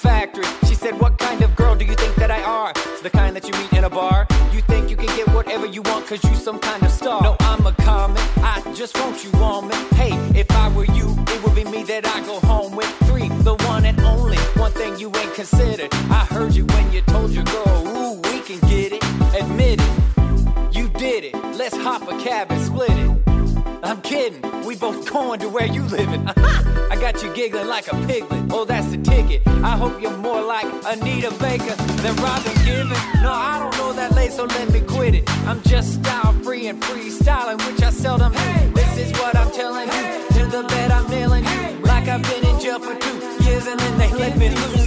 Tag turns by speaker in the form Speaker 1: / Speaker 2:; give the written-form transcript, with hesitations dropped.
Speaker 1: factory. She said, what kind of girl do you think that I are? The kind that you meet in a bar. You think you can get whatever you want cause you some kind of star. No, I'm a comic, I just want you on me. Hey, if I were you, it would be me that I go home with. 3, the one and only. One thing you ain't considered. I heard you when you told your girl, ooh, we can get it. Admit it, you did it. Let's hop a cab and split it. I'm kidding, we both going to where you living. I got you giggling like a piglet. Oh, that's the ticket. I hope you're more like Anita Baker than Robin Gibbons. No, I don't know that late, so let me quit it. I'm just style free and freestyling, which I seldom do. This is what I'm telling you. To the bed I'm nailing you. Like I've been in jail for 2 years and then they let me loose.